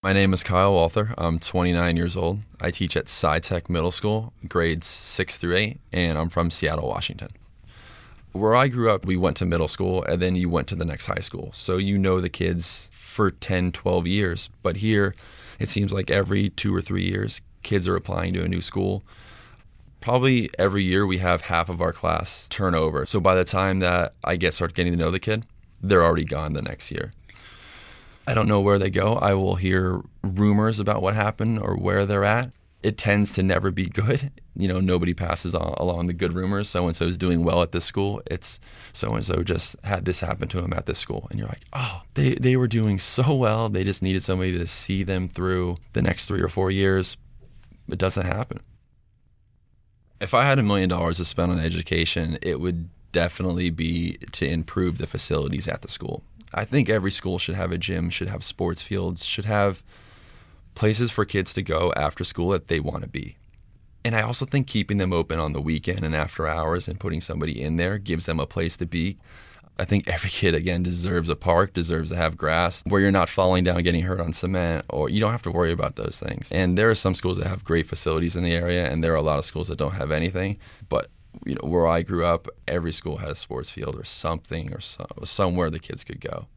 My name is Kyle Walther. I'm 29 years old. I teach at SciTech Middle School, grades 6 through 8, and I'm from Seattle, Washington. Where I grew up, we went to middle school, and then you went to the next high school. So you know the kids for 10, 12 years. But here, it seems like every 2 or 3 years, kids are applying to a new school. Probably every year we have half of our class turnover. So by the time that I start getting to know the kid, they're already gone the next year. I don't know where they go. I will hear rumors about what happened or where they're at. It tends to never be good. Nobody passes along the good rumors. So-and-so is doing well at this school. It's so-and-so just had this happen to him at this school. And you're like, oh, they were doing so well. They just needed somebody to see them through the next 3 or 4 years. It doesn't happen. If I had $1 million to spend on education, it would definitely be to improve the facilities at the school. I think every school should have a gym, should have sports fields, should have places for kids to go after school that they want to be. And I also think keeping them open on the weekend and after hours and putting somebody in there gives them a place to be. I think every kid, again, deserves a park, deserves to have grass where you're not falling down, getting hurt on cement, or you don't have to worry about those things. And there are some schools that have great facilities in the area, and there are a lot of schools that don't have anything. But where I grew up, every school had a sports field or something or somewhere the kids could go.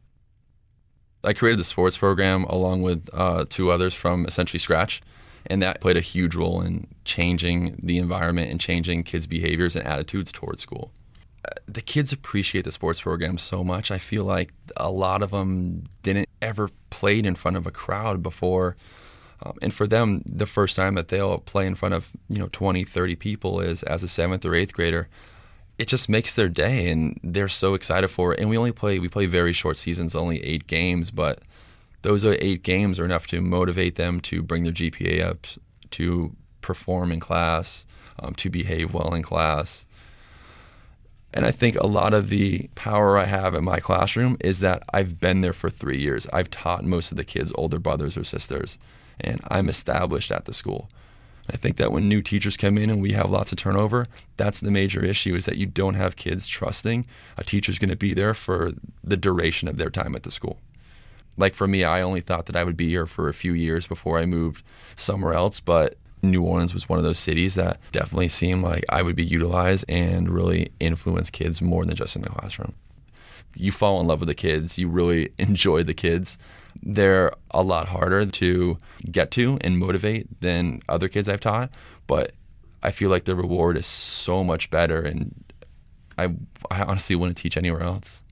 I created the sports program along with 2 others from essentially scratch, and that played a huge role in changing the environment and changing kids' behaviors and attitudes towards school. The kids appreciate the sports program so much. I feel like a lot of them didn't ever played in front of a crowd before. And for them, the first time that they'll play in front of 20, 30 people is as a 7th or 8th grader. It just makes their day, and they're so excited for it. And we play very short seasons, only 8 games, but those 8 games are enough to motivate them to bring their GPA up, to perform in class, to behave well in class. And I think a lot of the power I have in my classroom is that I've been there for 3 years. I've taught most of the kids' older brothers or sisters, and I'm established at the school. I think that when new teachers come in and we have lots of turnover, that's the major issue, is that you don't have kids trusting a teacher's going to be there for the duration of their time at the school. Like for me, I only thought that I would be here for a few years before I moved somewhere else, but New Orleans was one of those cities that definitely seemed like I would be utilized and really influence kids more than just in the classroom. You fall in love with the kids. You really enjoy the kids. They're a lot harder to get to and motivate than other kids I've taught, but I feel like the reward is so much better, and I honestly wouldn't teach anywhere else.